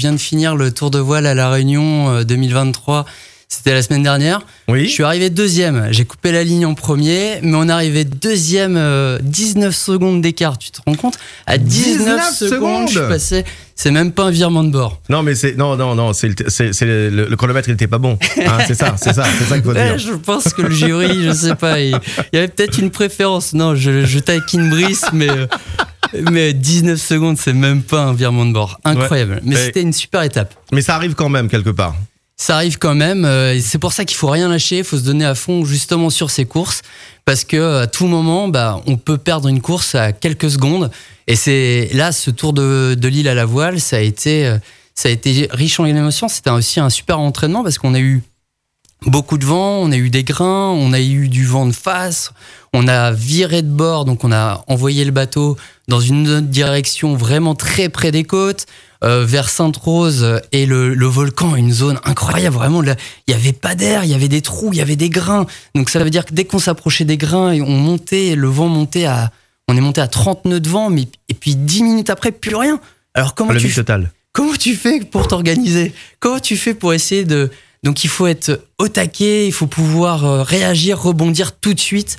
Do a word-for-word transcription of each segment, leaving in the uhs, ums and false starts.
viens de finir le Tour de Voile à La Réunion euh, deux mille vingt-trois. C'était la semaine dernière. Oui. Je suis arrivé deuxième. J'ai coupé la ligne en premier, mais on est arrivé deuxième, euh, dix-neuf secondes d'écart. Tu te rends compte ? À dix-neuf secondes, je suis passé. C'est même pas un virement de bord. Non, mais c'est non, non, non. C'est, le, c'est, c'est le, le chronomètre, il était pas bon. Hein, c'est ça, c'est ça, c'est ça qu'il faut Ouais, dire. je pense que le jury, je sais pas, il, il y avait peut-être une préférence. Non, je, je taquine Brice, mais. Euh, Mais dix-neuf secondes, c'est même pas un virement de bord. Incroyable. Ouais. Mais, mais c'était une super étape. Mais ça arrive quand même quelque part. Ça arrive quand même. Euh, c'est pour ça qu'il faut rien lâcher. Il faut se donner à fond justement sur ces courses. Parce que à tout moment, bah, on peut perdre une course à quelques secondes. Et c'est là, ce Tour de, de l'île à la voile, ça a été, ça a été riche en émotions. C'était aussi un super entraînement parce qu'on a eu beaucoup de vent, on a eu des grains, on a eu du vent de face, on a viré de bord, donc on a envoyé le bateau dans une autre direction vraiment très près des côtes, euh, vers Sainte-Rose et le, le volcan, une zone incroyable, vraiment, il n'y avait pas d'air, il y avait des trous, il y avait des grains, donc ça veut dire que dès qu'on s'approchait des grains, on montait, le vent montait à, on est monté à trente nœuds de vent, mais, et puis dix minutes après, plus rien. Alors comment, tu, total. comment tu fais pour t'organiser ? Comment tu fais pour essayer de... Donc il faut être au taquet, il faut pouvoir réagir, rebondir tout de suite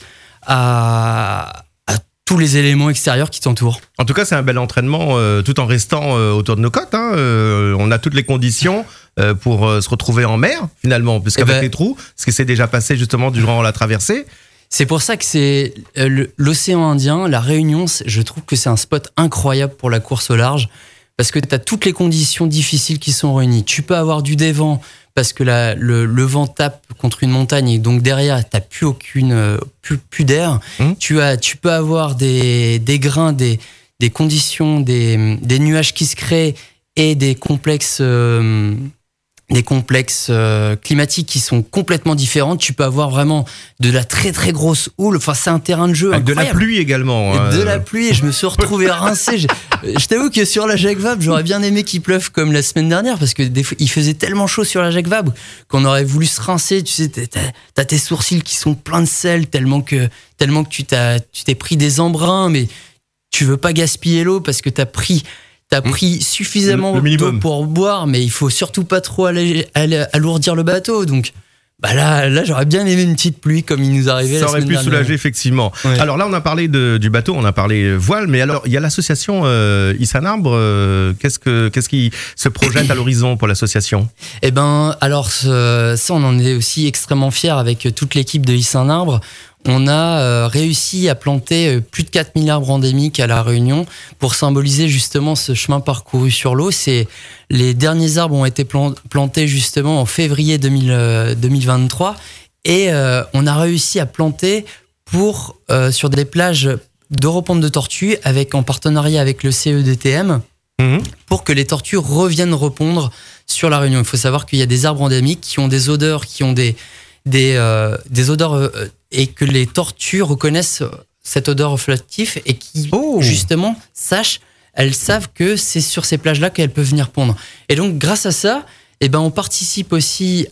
à, à tous les éléments extérieurs qui t'entourent. En tout cas, c'est un bel entraînement euh, tout en restant euh, autour de nos côtes. Hein. Euh, on a toutes les conditions euh, pour euh, se retrouver en mer, finalement, puisqu'avec ben, les trous, ce qui s'est déjà passé justement durant la traversée. C'est pour ça que c'est euh, l'océan Indien, la Réunion, je trouve que c'est un spot incroyable pour la course au large, parce que tu as toutes les conditions difficiles qui sont réunies. Tu peux avoir du dévent, parce que la, le, le vent tape contre une montagne et donc derrière, tu n'as plus, aucune, euh, plus, plus d'air. Mmh. Tu, as, tu peux avoir des, des grains, des, des conditions, des, des nuages qui se créent et des complexes, euh, des complexes euh, climatiques qui sont complètement différents. Tu peux avoir vraiment de la très très grosse houle. Enfin, c'est un terrain de jeu avec incroyable. De la pluie également. Hein. De la pluie, et je me suis retrouvé rincé. Je, je t'avoue que sur la Jacques Vabre, j'aurais bien aimé qu'il pleuve comme la semaine dernière parce que des fois, il faisait tellement chaud sur la Jacques Vabre qu'on aurait voulu se rincer. Tu sais, t'as, t'as tes sourcils qui sont pleins de sel tellement que, tellement que tu, t'as, tu t'es pris des embruns, mais tu veux pas gaspiller l'eau parce que t'as pris... T'as pris suffisamment d'eau pour boire, mais il faut surtout pas trop aller, aller, alourdir le bateau. Donc, bah là, là, j'aurais bien aimé une petite pluie comme il nous arrivait la semaine dernière. Ça aurait pu soulager, effectivement. Ouais. Alors là, on a parlé de, du bateau, on a parlé voile, mais alors, il y a l'association euh, Hisse un arbre. Euh, qu'est-ce, que, qu'est-ce qui se projette à l'horizon pour l'association ? Eh ben, alors, ça, on en est aussi extrêmement fiers avec toute l'équipe de Hisse un arbre. On a euh, réussi à planter euh, plus de quatre mille arbres endémiques à La Réunion pour symboliser justement ce chemin parcouru sur l'eau. C'est, les derniers arbres ont été plan- plantés justement en février deux mille, euh, deux mille vingt-trois et euh, on a réussi à planter pour, euh, sur des plages de repente de tortues avec, en partenariat avec le C E D T M mmh. pour que les tortues reviennent repondre sur La Réunion. Il faut savoir qu'il y a des arbres endémiques qui ont des odeurs, qui ont des, des, euh, des odeurs... Euh, et que les tortues reconnaissent cette odeur olfactive et qui, oh. justement, sachent, elles savent que c'est sur ces plages-là qu'elles peuvent venir pondre. Et donc, grâce à ça, eh ben, on participe aussi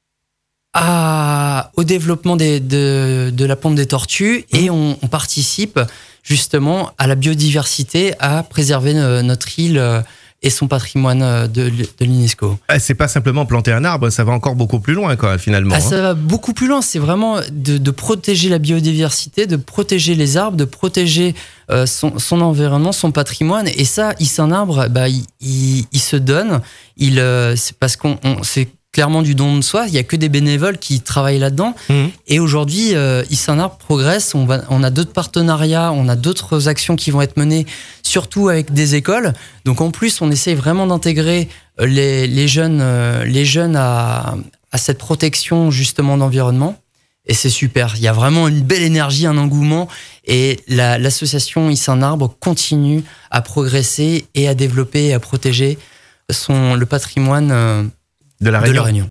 à, au développement des, de, de la ponte des tortues mmh. et on, on participe justement à la biodiversité, à préserver notre île et son patrimoine de, de l'UNESCO. C'est pas simplement planter un arbre, ça va encore beaucoup plus loin, quoi, finalement. Ah, ça va beaucoup plus loin. C'est vraiment de, de protéger la biodiversité, de protéger les arbres, de protéger euh, son, son environnement, son patrimoine. Et ça, Hisse un arbre, bah, il, il, il se donne. Il, euh, c'est parce qu'on, on, c'est clairement du don de soi. Il y a que des bénévoles qui travaillent là-dedans. Mmh. Et aujourd'hui, euh, Hisse un arbre progresse. On, va, on a d'autres partenariats, on a d'autres actions qui vont être menées, surtout avec des écoles. Donc en plus, on essaye vraiment d'intégrer les, les jeunes, euh, les jeunes à, à cette protection justement d'environnement. Et c'est super. Il y a vraiment une belle énergie, un engouement. Et la, l'association Hisse un arbre continue à progresser et à développer et à protéger son, le patrimoine euh, de la Réunion. De la Réunion.